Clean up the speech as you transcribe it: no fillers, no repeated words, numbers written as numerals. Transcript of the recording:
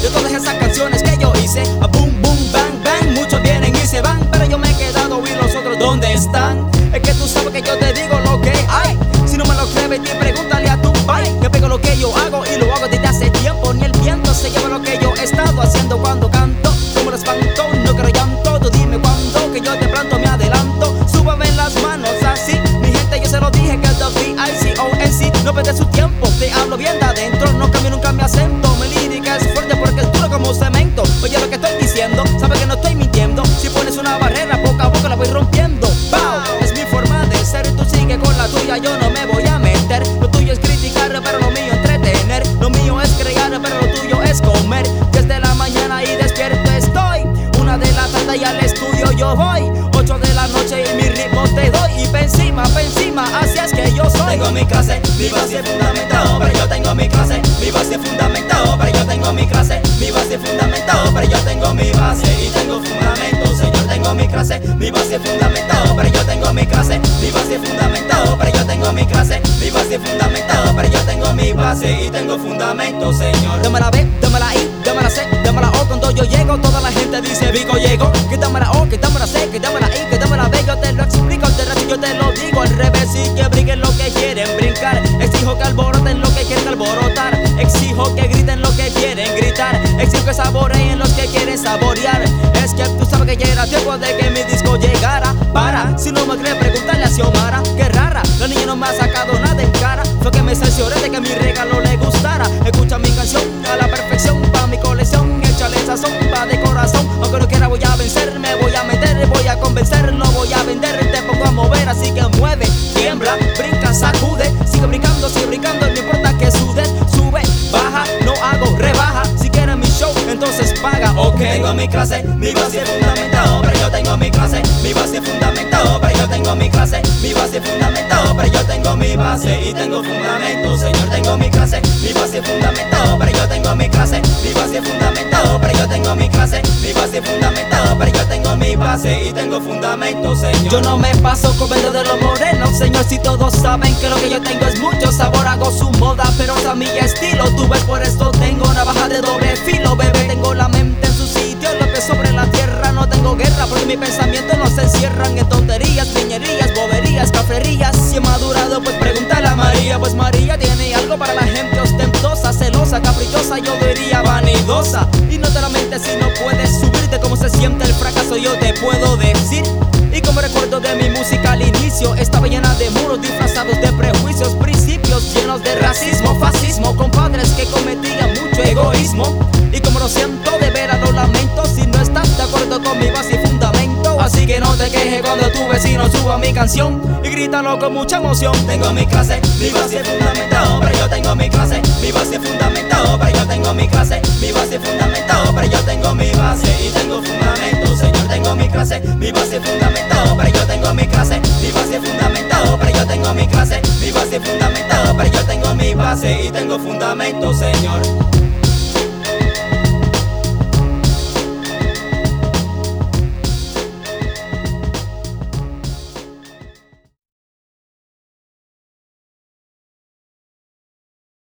de todas esas canciones que yo hice. A boom, boom, bang, bang, muchos vienen y se van, pero yo me he quedado y los otros ¿dónde están? Es que tú sabes que yo te digo lo que hay. Si no me lo crees, te pregúntale a tu pai. Que pego lo que yo hago y lo hago desde hace tiempo. Ni el viento se lleva lo que yo he estado haciendo cuando canto. Como lo espanto, no quiero llanto. Tú dime cuándo, que yo de pronto me adelanto. Súbame las manos así, mi gente, yo se lo dije que el W-I-C-O-N-C no pierde su tiempo. Te hablo bien de adentro, no cambio nunca mi acento. Mi lírica es fuerte porque es duro como cemento. Oye lo que estoy diciendo, sabes que no estoy mintiendo. Si pones una barrera, poco a poco la voy rompiendo. ¡Pow! Es mi forma de ser, tú sigue con la tuya, yo no me voy a meter. Lo tuyo es criticar, pero lo mío entretener. Lo mío es crear, pero lo tuyo es comer. Desde la mañana y despierto estoy. 1 de la tarde y al estudio yo voy. 8 de la noche y mi ritmo te doy. Y pa' encima, así es que yo soy. Tengo mi clase, mi base fundamentado, pero yo tengo mi clase, mi base fundamentado, pero yo tengo mi clase, mi base fundamentado, pero yo tengo mi base y tengo fundamento, Señor, tengo mi clase, mi base fundamentado, pero yo tengo mi clase, mi base fundamentado, pero yo tengo mi clase, mi base fundamentado, pero yo tengo mi base y tengo fundamento, Señor. Dame la B, dame la I, dame la C, dame la O. Cuando yo llego, toda la gente dice Vico llegó. Que dame la O, que dame la C, que dame la I, que dame la B. Yo te lo explico, al terreno yo te lo digo al revés. Y que brinquen lo que quieren brincar. Exijo que alboroten lo que quieren alborotar. Exijo que griten lo que quieren gritar. Exijo que saboreen los que quieren saborear. Es que tú sabes que ya era tiempo de que mi disco llegara. Para, si no me crees, preguntarle a Xiomara. Qué rara, la niña no me ha sacado nada en cara. Fue que me cercioré de que mi regalo le gustara. Escucha mi canción a la perfección, pa' mi colección. Échale sazón, pa' de corazón. Aunque no quiera voy a vencer, me voy a meter, voy a convencer, no voy a vender, te pongo a mover, así que mueve, tiembla, brinca, sacude, sigue brincando, no importa que sudes, sube, baja, no hago rebaja, si quieres mi show, entonces paga, ok. Tengo mi clase, mi base fundamentado, pero yo tengo mi clase, mi base fundamentado, pero yo tengo mi clase, mi base fundamentado, pero yo tengo mi base y tengo fundamento, Señor, tengo mi clase, mi base fundamentado, pero yo tengo mi clase, mi base fundamentado, pero yo tengo mi clase, mi base fundamentado, pero yo tengo mi base y tengo fundamento, Señor. Yo no me paso comiendo de los morenos, Señor, si todos saben que lo que yo tengo es mucho sabor, hago su moda, pero es a mi estilo, tú ves, por esto tengo navaja de doble filo, bebé, tengo la mente en su sitio, los pies sobre la tierra, no tengo guerra, porque mis pensamientos no se encierran en tonterías, piñerías, boberías, cafrerías. Si he madurado, pues pregúntale a María, pues María tiene algo para la gente ostentosa, celosa, caprichosa, yo diría vanidosa. Y no te lamentes si no puedes subirte, como se siente el fracaso yo te puedo decir. Y como recuerdo de mi música al inicio, estaba llena de muros disfrazados de prejuicios, principios llenos de racismo, fascismo, compadres que cometían mucho egoísmo. Y como lo siento, de veras lo lamento si no estás de acuerdo con mi base y fundamento. Así que no te quejes cuando tu vecino suba mi canción y grítalo con mucha emoción. Tengo mi clase, mi base fundamentado, pero yo tengo mi clase, mi base fundamentado, pero yo tengo mi clase, mi base fundamentado, pero yo tengo mi base y tengo fundamento, Señor, tengo mi clase, mi base fundamentado, pero yo tengo mi clase, mi base fundamentado, pero yo tengo mi clase, mi base fundamentado, pero yo tengo mi base y tengo fundamento, Señor.